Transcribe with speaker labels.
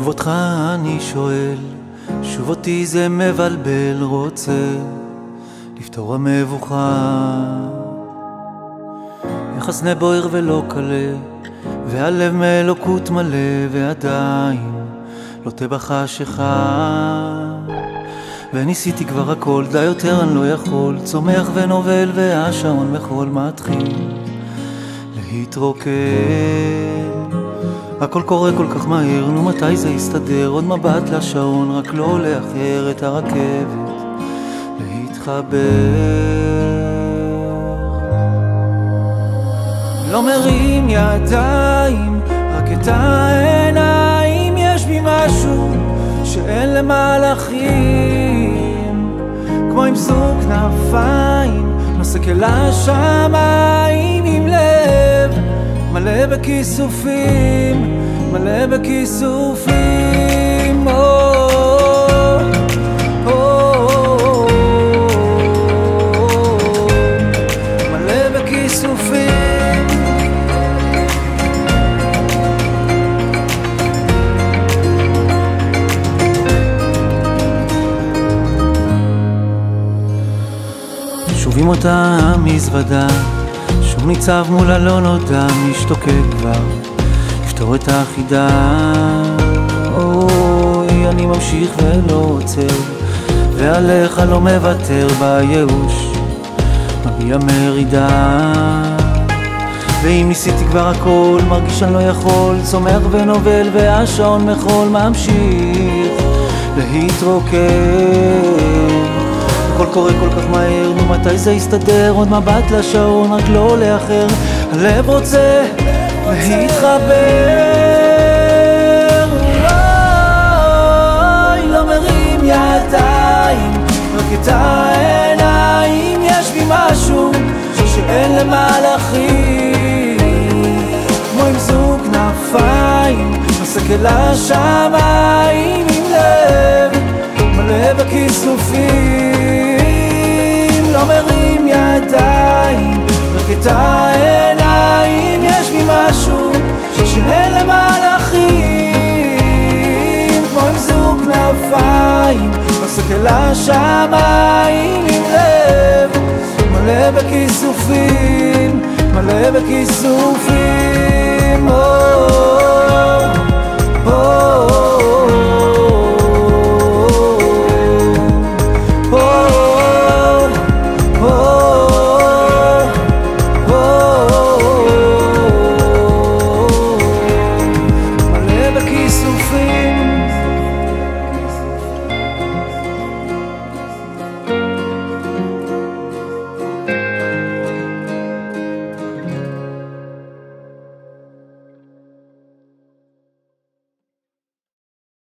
Speaker 1: אותך אני שואל, שוב אותי זה מבלבל, רוצה לפתור המבוכה. יחסנה בוער ולא קלה, והלב מאלוקות מלא, ועדיין לוטה בחשיכה. וניסיתי כבר הכל, די יותר אני לא יכול, צומח ונובל והשעון מחול מתחיל להתרוקן. הכל קורה כל כך מהר, נו מתי זה יסתדר? עוד מבט לשעון, רק לא לאחר את הרכבת להתחבר. לא מרים ידיים, רק את העיניים, יש בי משהו שאין למלאכים, כמו עם זוג כנפיים נוסק אל השמיים, עם לב מלא בכיסופים, מלא בכיסופים. מלא בכיסופים. שוב עם אותה המזוודה, שוב ניצב מול הלא נודע, משתוקק כבר לפתור את האחידה. אוי, אני ממשיך ולא עוצר, ועליך לא מוותר, בייאוש מביע מרידה. ואם ניסיתי כבר הכל, מרגיש אני לא יכול, צומח ונובל והשעון מחול ממשיך להתרוקן. הכל קורה כל כך מהר, נו מתי זה יסתדר? עוד מבט לשעון, רק לא לאחר, הלב רוצה להתחבר. לא מרים ידיים, רק את העיניים, יש בי משהו שאין למלאכים, כמו עם זוג כנפיים נוסק אל השמיים, עם לב מלא בכיסופים. לא מרים ידיים, רק את העיניים, יש בי משהו שאין למלאכים, כמו עם זוג כנפיים נוסק אל השמיים, עם לב מלא בכיסופים, מלא בכיסופים.